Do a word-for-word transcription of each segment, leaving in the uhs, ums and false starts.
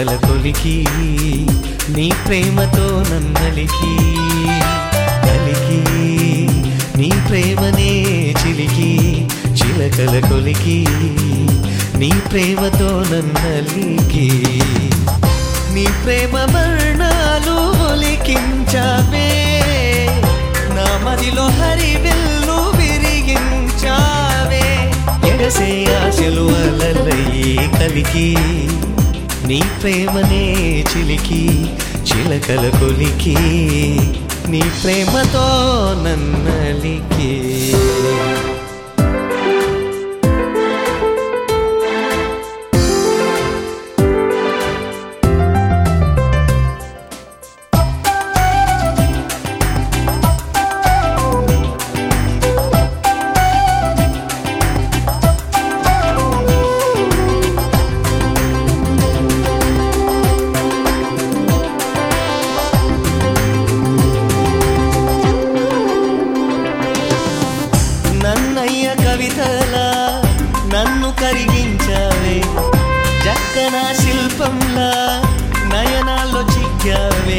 చిలకల కొలికి నీ ప్రేమతో నన్నలికి కలికి నీ ప్రేమనే చిలికి చిలకల కొలికి నీ ప్రేమతో నన్నలికి నీ ప్రేమ వర్ణాలు ఒలికించావే నా మదిలో హరివిల్లు విరిగించావే ఎగసే ఆశలు అలలయి కలికి నీ ప్రేమనే చిలికి చిలకల కొలికి నీ ప్రేమతో నన్నలికి కవితలా నన్ను కరిగించావే జక్కన శిల్పంలా నయనాల్లో చిక్కావే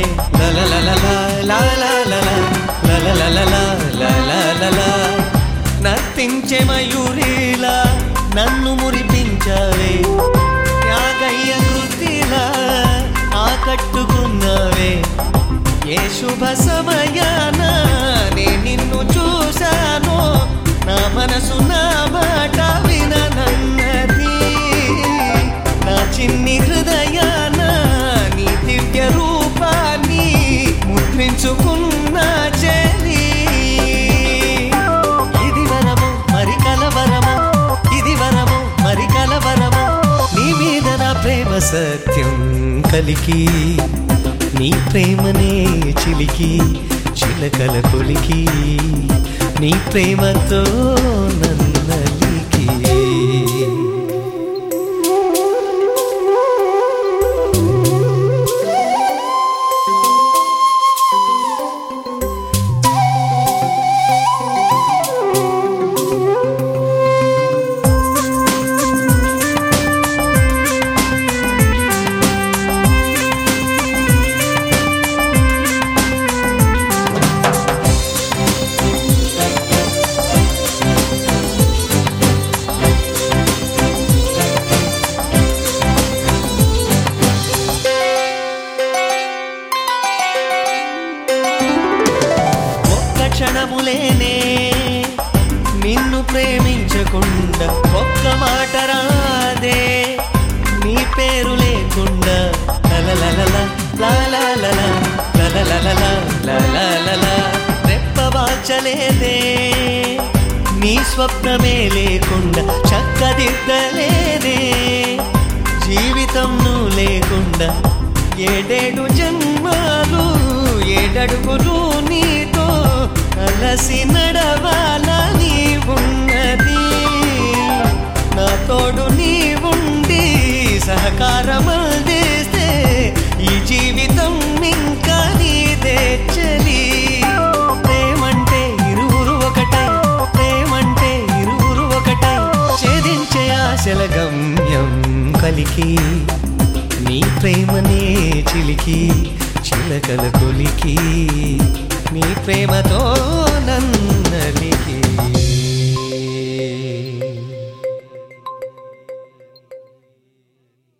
నర్తించే మయూరిలా నన్ను మురిపించావే త్యాగయ్య కృతిలా ఆకట్టుకున్నావే ఏ శుభ సమయాన నే నిన్ను చూశానో నా మనసు నా మాట విననన్నది నా చిన్ని హృదయాన నీ దివ్య రూపాన్ని ముద్రించుకున్న చెలి ఇది వరము మరి కలవరము ఇది వరము మరి కలవరము నీ మీద నా ప్రేమ సత్యం కలికి నీ ప్రేమనే చిలికి చిలకల కొలికి నీ ప్రేమతో నన్నలికి క్షణములేనే నిన్ను ప్రేమించకుండా ఒక్క మాట రాదే నీ పేరు లేకుండా రెప్పవాచలేదే నీ స్వప్నమే లేకుండా చక్కదిద్దలేదే జీవితం నువ్వు లేకుండా ఏడేడు జన్మాలు ఏడడుగులు నీతో అలసి నడవాలని ఉన్నది నా తోడు నీవుండి సహకారం అందిస్తే ఈ జీవితం ఇంకా నీదే చలి ప్రేమంటే ఇరువురు ఒకటై ప్రేమంటే ఇరువురు ఒకటై ఛేదించే ఆశల గమ్యం కలికి నీ ప్రేమనే చిలికి చిలకల కొలికి నీ ప్రేమతో నన్నలికి